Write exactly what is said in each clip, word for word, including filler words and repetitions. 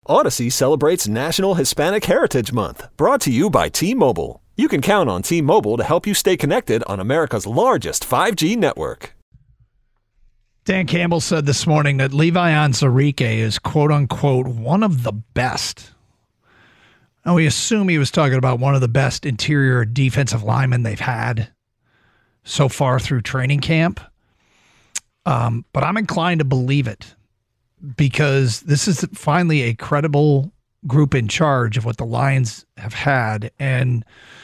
Odyssey celebrates National Hispanic Heritage Month, brought to you by T-Mobile. You can count on T-Mobile to help you stay connected on America's largest five G network. Dan Campbell said this morning that Levi Onwuzurike is, quote unquote, one of the best. And we assume he was talking about one of the best interior defensive linemen they've had so far through training camp. Um, but I'm inclined to believe it because this is finally a credible group in charge of what the Lions have had. And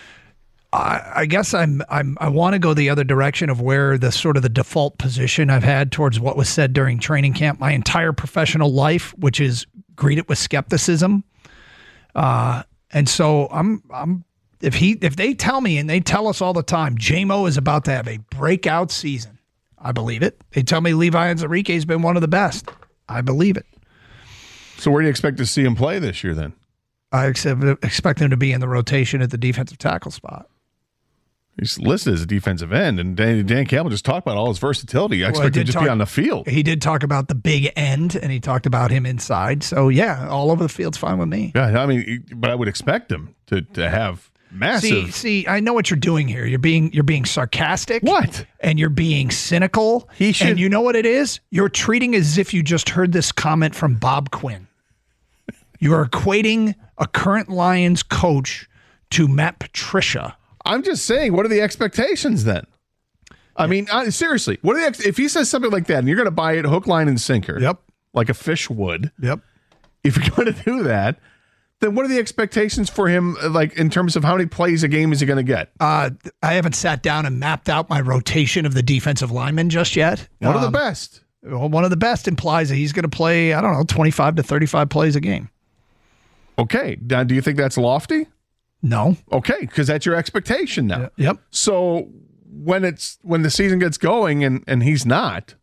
I, I guess I'm I'm I want to go the other direction of where the sort of the default position I've had towards what was said during training camp my entire professional life, which is greet it with skepticism. Uh, and so I'm I'm if he if they tell me and they tell us all the time, J-Mo is about to have a breakout season, I believe it. They tell me Levi Onwuzurike has been one of the best. I believe it. So where do you expect to see him play this year then? I expect him to be in the rotation at the defensive tackle spot. He's listed as a defensive end, and Dan, Dan Campbell just talked about all his versatility. I expect well, him to just talk, be on the field. He did talk about the big end, and he talked about him inside. So, yeah, all over the field's fine with me. Yeah, I mean, but I would expect him to, to have massive. See, see, I know what you're doing here. You're being you're being sarcastic. What? And you're being cynical. He should. And you know what it is? You're treating as if you just heard this comment from Bob Quinn. You are equating a current Lions coach to Matt Patricia. I'm just saying, what are the expectations then? I mean, uh, seriously, what are the ex- if he says something like that and you're going to buy it hook, line, and sinker, yep, like a fish would, yep. If you're going to do that, then what are the expectations for him, like in terms of how many plays a game is he going to get? Uh, I haven't sat down and mapped out my rotation of the defensive linemen just yet. One um, of the best. Well, one of the best implies that he's going to play, I don't know, twenty-five to thirty-five plays a game. Okay. Now, do you think that's lofty? No. Okay, because that's your expectation now. Yep. So when it's when the season gets going and, and he's not,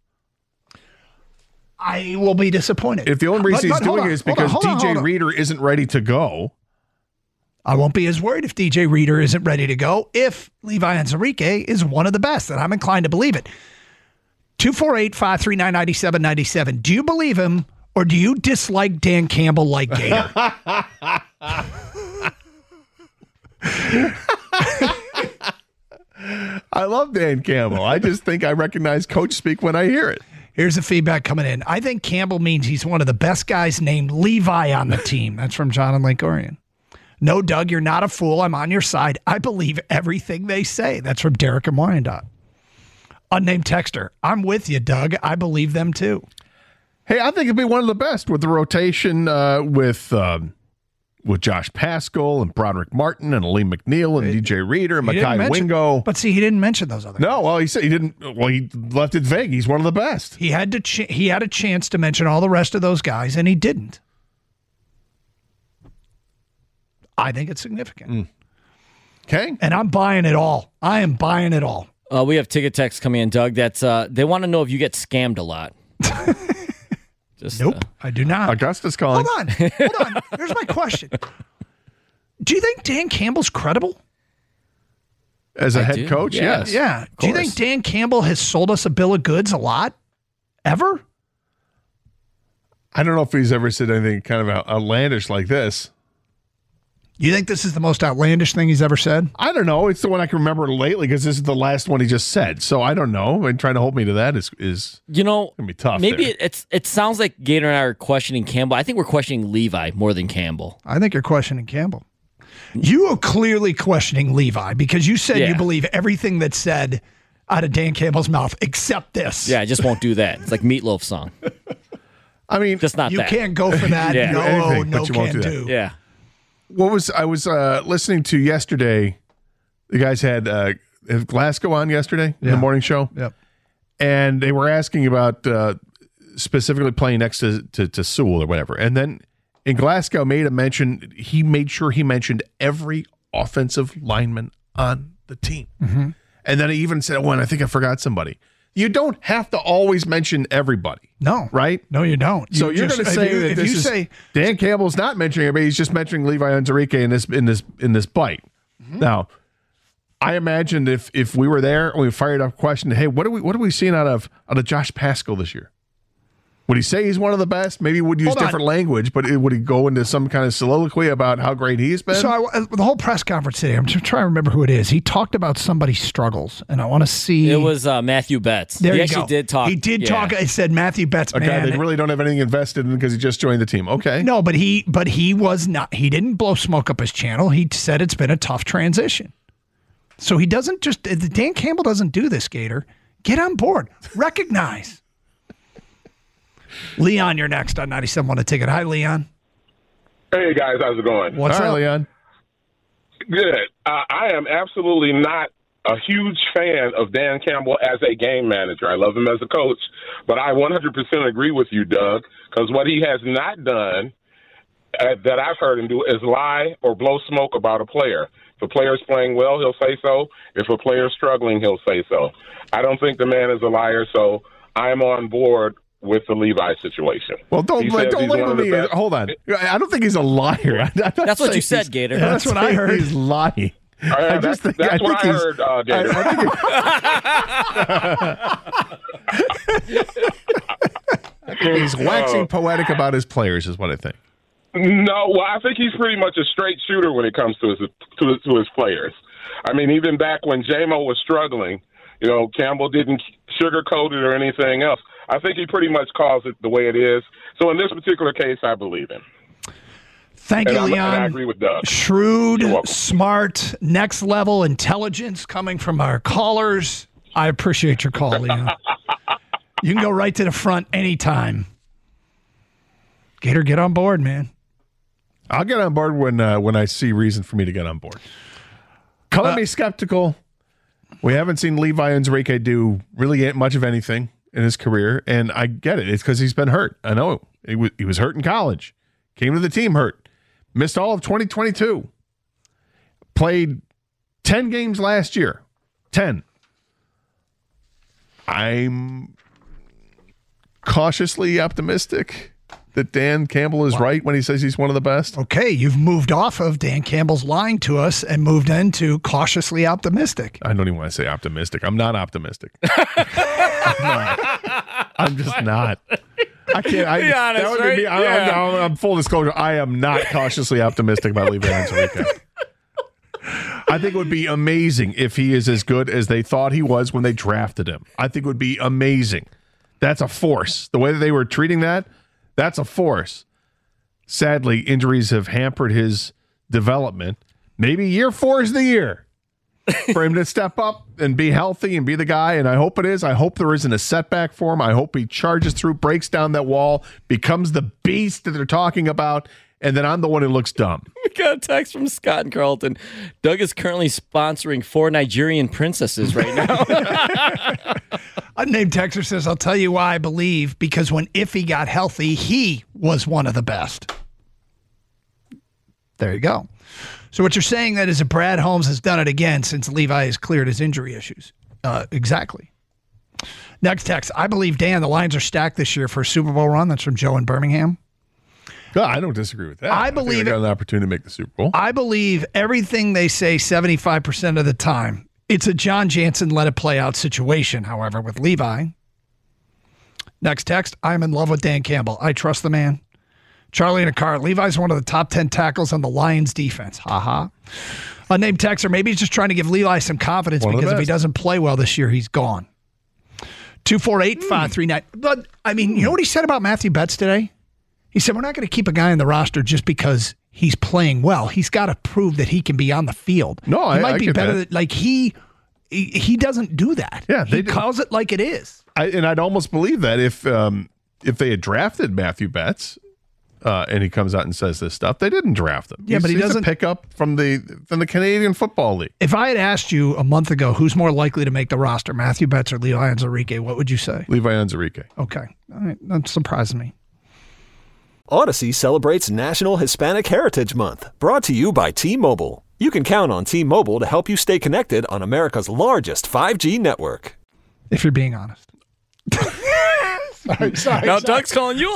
I will be disappointed. If the only reason but, he's but doing on, it is because on, D J on, Reader isn't ready to go, I won't be as worried if D J Reader isn't ready to go if Levi Onwuzurike is one of the best, and I'm inclined to believe it. two four eight, five three nine, nine seven nine seven. Do you believe him, or do you dislike Dan Campbell like Gator? I love Dan Campbell. I just think I recognize coach speak when I hear it. Here's the feedback coming in. I think Campbell means he's one of the best guys named Levi on the team. That's from John and Lake Orion. No, Doug, you're not a fool. I'm on your side. I believe everything they say. That's from Derek and Wyandotte. Unnamed texter. I'm with you, Doug. I believe them too. Hey, I think it'd be one of the best with the rotation uh, with um, with Josh Paschal and Broderick Martin and Aleem McNeil and it, D J Reader and Mekhi Wingo. But see, he didn't mention those other No, guys. well, he said he didn't. Well, he left it vague. He's one of the best. He had to. Ch- he had a chance to mention all the rest of those guys, and he didn't. I think it's significant. Mm. Okay, and I'm buying it all. I am buying it all. Uh, we have ticket text coming in, Doug. That's uh, they want to know if you get scammed a lot. Just, nope, uh, I do not. Augusta's calling. Hold on, hold on. Here's my question: do you think Dan Campbell's credible as a I head do. coach? Yes. yes. Yeah. Do you think Dan Campbell has sold us a bill of goods a lot? Ever? I don't know if he's ever said anything kind of outlandish like this. You think this is the most outlandish thing he's ever said? I don't know. It's the one I can remember lately because this is the last one he just said. So I don't know. And trying to hold me to that is is you know gonna be tough. Maybe there. it's it sounds like Gator and I are questioning Campbell. I think we're questioning Levi more than Campbell. I think you're questioning Campbell. You are clearly questioning Levi because you said yeah. you believe everything that's said out of Dan Campbell's mouth except this. Yeah, I just won't do that. It's like Meatloaf song. I mean, just not you that. can't go for that. yeah. No, anything, no, but you can won't do. do. Yeah. What was I was uh, listening to yesterday? The guys had uh, Glasgow on yesterday in yeah. the morning show. Yep. And they were asking about uh, specifically playing next to, to to Sewell or whatever. And then in Glasgow made a mention. He made sure he mentioned every offensive lineman on the team. Mm-hmm. And then he even said, "Oh, and I think I forgot somebody." You don't have to always mention everybody. No. Right? No, you don't. So you you're going to say if you, that if this you is say Dan Campbell's not mentioning everybody. He's just mentioning Levi Onwuzurike in this in this in this bite. Mm-hmm. Now, I imagined if if we were there and we fired up a question, hey, what are we what are we seeing out of out of Josh Paschal this year? Would he say he's one of the best? Maybe he would use Hold on. different language, but it, would he go into some kind of soliloquy about how great he's been? So I, the whole press conference today, I'm just trying to remember who it is. He talked about somebody's struggles, and I want to see. It was uh, Matthew Betts. There he you actually go. did talk. He did yeah. talk. I said Matthew Betts. a guy man, they really don't have anything invested in because he just joined the team. Okay. No, but he but he was not. He didn't blow smoke up his channel. He said it's been a tough transition. So he doesn't just. Dan Campbell doesn't do this, Gator. Get on board. Recognize. Leon, you're next on ninety-seven point one The Ticket. Hi, Leon. Hey, guys. How's it going? What's All right, up? Leon. Good. Uh, I am absolutely not a huge fan of Dan Campbell as a game manager. I love him as a coach, but I one hundred percent agree with you, Doug, because what he has not done uh, that I've heard him do is lie or blow smoke about a player. If a player's playing well, he'll say so. If a player's struggling, he'll say so. I don't think the man is a liar, so I'm on board with the Levi situation. Well, don't He like, says don't he's label one of the me. best. Hold on. I don't think he's a liar. I'm not That's what saying you said, he's- Gator. I'm not That's what I saying heard. He's lying. Uh, yeah, I that's just think, that's I what think I he's, heard, uh, Gator. I, I think he's waxing poetic about his players, is what I think. No, well, I think he's pretty much a straight shooter when it comes to his to, his- to his players. I mean, even back when J-Mo was struggling, you know, Campbell didn't sugarcoat it or anything else. I think he pretty much calls it the way it is. So in this particular case, I believe him. Thank And, you, I'm, and Leon. I agree with Doug. Shrewd, You're welcome. smart, next level intelligence coming from our callers. I appreciate your call, Leon. You can go right to the front anytime. Gator, get on board, man. I'll get on board when uh, when I see reason for me to get on board. Color Uh, me skeptical. We haven't seen Levi Enrique do really much of anything in his career, and I get it. It's because he's been hurt. I know he was he was hurt in college, came to the team hurt, missed all of twenty twenty-two, played ten games last year, ten. I'm cautiously optimistic that Dan Campbell is right when he says he's one of the best. Okay, you've moved off of Dan Campbell's lying to us and moved into cautiously optimistic. I don't even want to say optimistic. I'm not optimistic. I'm, not. I'm just not. I can't. I, Be honest, that would right? be me. I, Yeah. I'm, I'm, I'm full disclosure. I am not cautiously optimistic about Levi Enrique. I think it would be amazing if he is as good as they thought he was when they drafted him. I think it would be amazing. That's a force. The way that they were treating that, that's a force. Sadly, injuries have hampered his development. Maybe year four is the year for him to step up and be healthy and be the guy. And I hope it is. I hope there isn't a setback for him. I hope he charges through, breaks down that wall, becomes the beast that they're talking about. And then I'm the one who looks dumb. We got a text from Scott and Carlton. Doug is currently sponsoring four Nigerian princesses right now. Unnamed texter says, I'll tell you why I believe, because when Iffy got healthy, he was one of the best. There you go. So what you're saying that is that Brad Holmes has done it again since Levi has cleared his injury issues. Uh, exactly. Next text. I believe, Dan, the Lions are stacked this year for a Super Bowl run. That's from Joe in Birmingham. No, I don't disagree with that. I think believe they got it- an opportunity to make the Super Bowl. I believe everything they say seventy-five percent of the time. It's a John Jansen let it play out situation, however, with Levi. Next text. I'm in love with Dan Campbell. I trust the man. Charlie in a car. Levi's one of the top ten tackles on the Lions defense. Ha ha. Unnamed texter. Maybe he's just trying to give Levi some confidence One of the because if he best. doesn't play well this year, he's gone. two four eight, five three nine. But, I mean, you know what he said about Matthew Betts today? He said, we're not going to keep a guy in the roster just because he's playing well. He's got to prove that he can be on the field. No, he I- might I be get better that. than, like he, he he doesn't do that. Yeah, he they do. calls it like it is. I, and I'd almost believe that if um, if they had drafted Matthew Betts uh, and he comes out and says this stuff, they didn't draft him. Yeah, He's- but he he's a doesn't- pick-up from the from the Canadian Football League. If I had asked you a month ago who's more likely to make the roster, Matthew Betts or Levi Enrique, what would you say? Levi Enrique. Okay, all right, that surprised me. Odyssey celebrates National Hispanic Heritage Month, brought to you by T-Mobile. You can count on T-Mobile to help you stay connected on America's largest five G network. If you're being honest. sorry, sorry. Now sorry. Doug's calling you a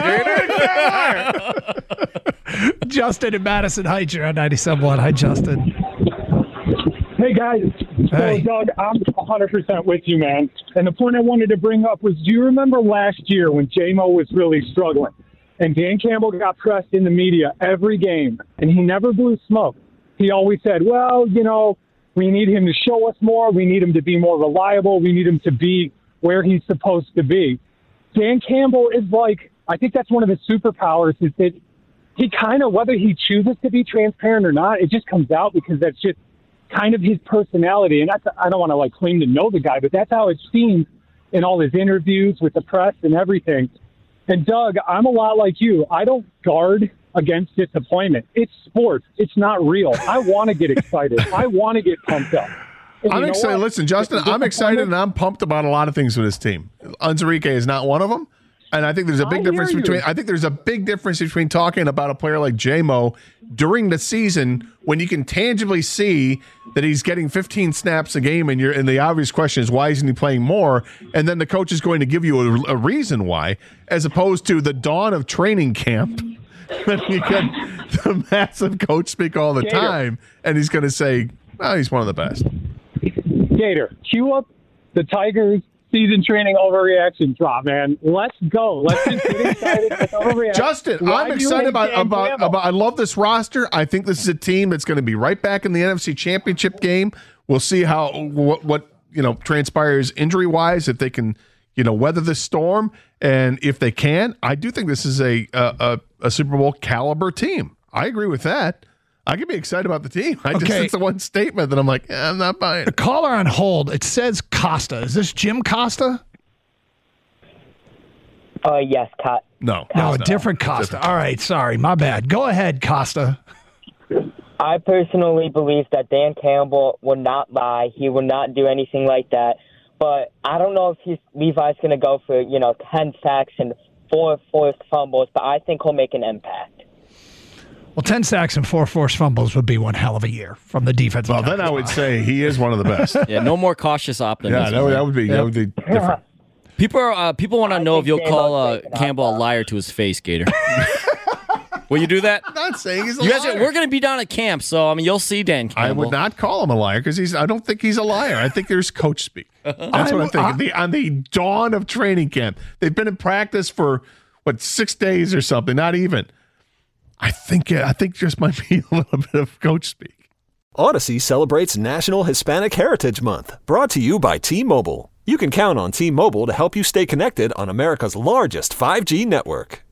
liar, Gator. Justin in Madison Heights, you're on ninety-seven point one. Hi, Justin. Hey guys, so Hey. Doug, I'm one hundred percent with you, man. And the point I wanted to bring up was, do you remember last year when J-Mo was really struggling and Dan Campbell got pressed in the media every game and he never blew smoke? He always said, well, you know, we need him to show us more. We need him to be more reliable. We need him to be where he's supposed to be. Dan Campbell is like, I think that's one of his superpowers is that he kind of, whether he chooses to be transparent or not, it just comes out because that's just kind of his personality. And that's, I don't want to like claim to know the guy, but that's how it seems in all his interviews with the press and everything. And Doug, I'm a lot like you. I don't guard against disappointment. It's sports. It's not real. I want to get excited. I want to get pumped up. And I'm excited. what? Listen, Justin, I'm excited and I'm pumped about a lot of things with this team. Anzarike is not one of them. And I think there's a big I difference hear you. between I think there's a big difference between talking about a player like J-Mo during the season when you can tangibly see that he's getting fifteen snaps a game and you're and the obvious question is why isn't he playing more? And then the coach is going to give you a, a reason why, as opposed to the dawn of training camp when you get the massive coach speak all the Gator. time and he's going to say, well, he's one of the best. Gator, cue up the Tigers season training overreaction drop, man. Let's go. Let's just get excited. Let's overreact. Justin, Why I'm do you excited hate about, Dan about, Campbell? about, I love this roster. I think this is a team that's going to be right back in the N F C Championship game. We'll see how, what, what you know, transpires injury wise, if they can, you know, weather the storm. And if they can, I do think this is a, a, a, a Super Bowl caliber team. I agree with that. I can be excited about the team. I just, Okay. it's the one statement that I'm like, eh, I'm not buying The it. caller on hold, it says Costa. Is this Jim Costa? Uh, yes, Cut. No. No, a it's not. different It's Costa. different. All right, sorry, my bad. Go ahead, Costa. I personally believe that Dan Campbell will not lie. He will not do anything like that. But I don't know if he's, Levi's going to go for, you know, ten sacks and four forced fumbles, but I think he'll make an impact. Well, ten sacks and four forced fumbles would be one hell of a year from the defense. Well, then I would say he is one of the best. Yeah, no more cautious optimism. yeah, that would, that would be that would be different. People are, uh, people want to I know if think you'll call uh, J-Mo's making Campbell a out liar to his face, Gator. Will you do that? I'm not saying he's a You guys, liar. we're going to be down at camp, so I mean, you'll see Dan Campbell. I would not call him a liar because he's. I don't think he's a liar. I think there's coach speak. That's what I'm thinking. The, on the dawn of training camp, they've been in practice for what six days or something. Not even. I think. I think just might be a little bit of coach speak. Odyssey celebrates National Hispanic Heritage Month, brought to you by T-Mobile. You can count on T-Mobile to help you stay connected on America's largest five G network.